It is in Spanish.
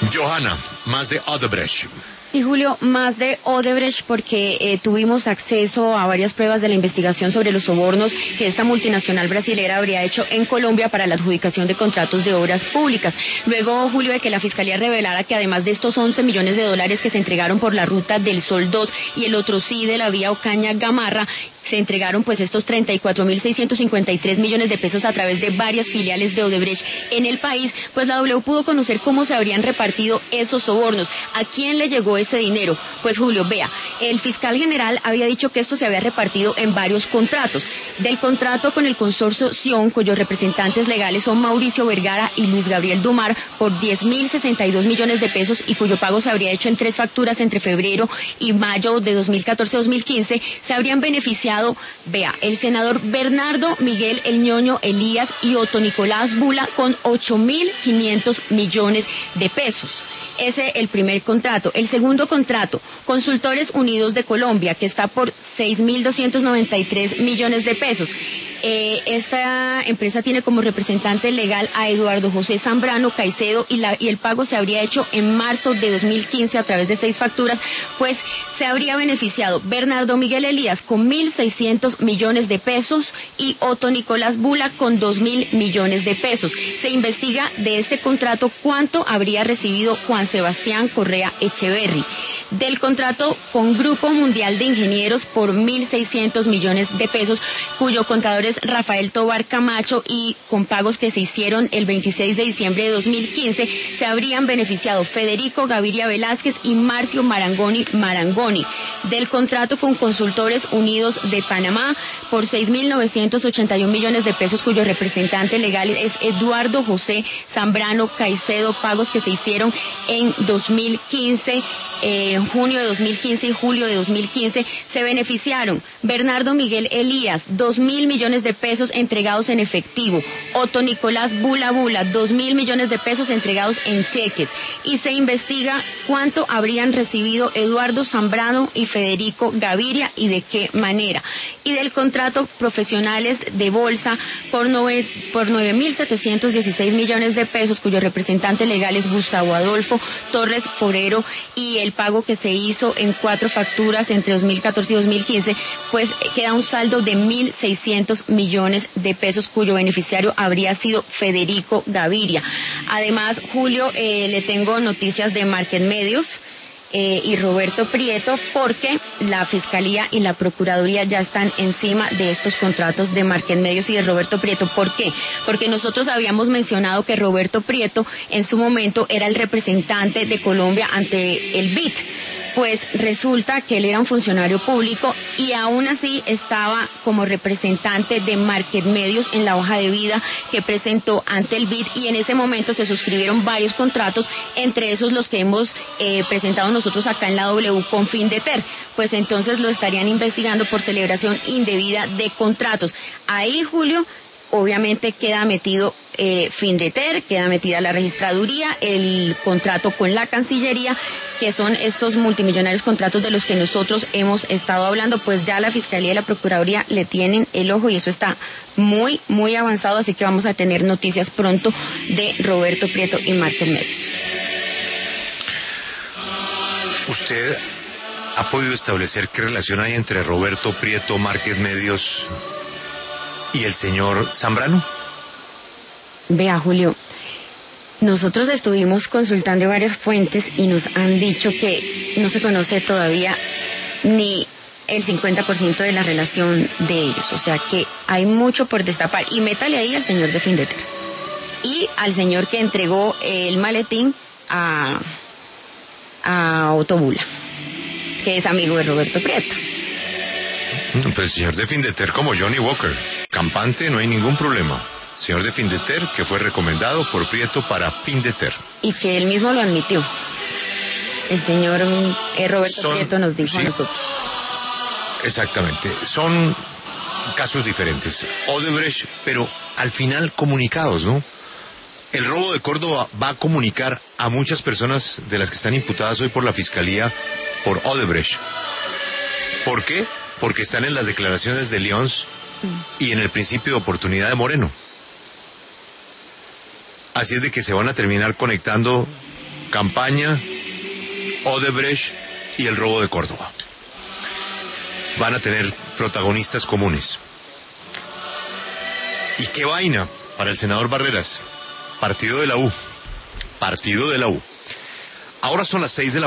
Johanna, más de Odebrecht. Y Julio, más de Odebrecht porque tuvimos acceso a varias pruebas de la investigación sobre los sobornos que esta multinacional brasilera habría hecho en Colombia para la adjudicación de contratos de obras públicas. Luego, Julio, de que la Fiscalía revelara que además de estos 11 millones de dólares que se entregaron por la Ruta del Sol 2 y el otro sí de la vía Ocaña-Gamarra, se entregaron pues estos 34.653 millones de pesos a través de varias filiales de Odebrecht en el país, pues la W pudo conocer cómo se habrían repartido esos sobornos. ¿A quién le llegó ese dinero? Pues Julio, vea, el fiscal general había dicho que esto se había repartido en varios contratos. Del contrato con el consorcio Sion, cuyos representantes legales son Mauricio Vergara y Luis Gabriel Dumar, por 10.062 millones de pesos y cuyo pago se habría hecho en 3 facturas entre febrero y mayo de 2014-2015, se habrían beneficiado, vea, el senador Bernardo Miguel El Ñoño Elías y Otto Nicolás Bula con 8.500 millones de pesos. Ese el primer contrato. El segundo contrato, Consultores Unidos de Colombia, que está por 6.293 millones de pesos. Esta empresa tiene como representante legal a Eduardo José Zambrano Caicedo y el pago se habría hecho en marzo de 2015 a través de 6 facturas, pues se habría beneficiado Bernardo Miguel Elías con 1.600 millones de pesos y Otto Nicolás Bula con 2.000 millones de pesos. Se investiga de este contrato cuánto habría recibido Juan Sebastián Correa Echeverry. Del contrato con Grupo Mundial de Ingenieros por 1.600 millones de pesos, cuyo contador es Rafael Tobar Camacho, y con pagos que se hicieron el 26 de diciembre de 2015, se habrían beneficiado Federico Gaviria Velázquez y Marcio Marangoni. Del contrato con Consultores Unidos de Panamá por 6.981 millones de pesos, cuyo representante legal es Eduardo José Zambrano Caicedo, pagos que se hicieron en 2015, junio de 2015 y julio de 2015, se beneficiaron Bernardo Miguel Elías, 2.000 millones de pesos entregados en efectivo, Otto Nicolás Bula, 2.000 millones de pesos entregados en cheques, y se investiga cuánto habrían recibido Eduardo Zambrano y Federico Gaviria y de qué manera. Y del contrato profesionales de bolsa por 9.716 millones de pesos, cuyo representante legal es Gustavo Adolfo Torres Forero, y el pago que se hizo en 4 facturas entre 2014 y 2015, pues queda un saldo de 1.600 millones de pesos, cuyo beneficiario habría sido Federico Gaviria. Además, Julio, le tengo noticias de Market Medios y Roberto Prieto, porque la Fiscalía y la Procuraduría ya están encima de estos contratos de Market Medios y de Roberto Prieto. ¿Por qué? Porque nosotros habíamos mencionado que Roberto Prieto en su momento era el representante de Colombia ante el BID. Pues resulta que él era un funcionario público y aún así estaba como representante de Market Medios en la hoja de vida que presentó ante el BID, y en ese momento se suscribieron varios contratos, entre esos los que hemos presentado nosotros acá en la W con Findeter. Pues entonces lo estarían investigando por celebración indebida de contratos. Ahí, Julio, obviamente queda metido Findeter, queda metida la registraduría, el contrato con la Cancillería, que son estos multimillonarios contratos de los que nosotros hemos estado hablando. Pues ya la Fiscalía y la Procuraduría le tienen el ojo y eso está muy, muy avanzado, así que vamos a tener noticias pronto de Roberto Prieto y Market Medios. ¿Usted ha podido establecer qué relación hay entre Roberto Prieto, Market Medios y el señor Zambrano? Vea, Julio, nosotros estuvimos consultando varias fuentes y nos han dicho que no se conoce todavía ni el 50% de la relación de ellos, o sea que hay mucho por destapar. Y métale ahí al señor de Findeter y al señor que entregó el maletín a Otto Bula, que es amigo de Roberto Prieto. Pues el señor de Findeter como Johnny Walker, campante, no hay ningún problema. Señor de Findeter, que fue recomendado por Prieto para Findeter. Y que él mismo lo admitió. El señor Roberto Prieto nos dijo a nosotros. Exactamente. Son casos diferentes. Odebrecht, pero al final comunicados, ¿no? El robo de Córdoba va a comunicar a muchas personas de las que están imputadas hoy por la Fiscalía por Odebrecht. ¿Por qué? Porque están en las declaraciones de Lyons y en el principio de oportunidad de Moreno. Así es de que se van a terminar conectando campaña, Odebrecht y el robo de Córdoba. Van a tener protagonistas comunes. ¿Y qué vaina para el senador Barreras? Partido de la U. Ahora son las 6 de la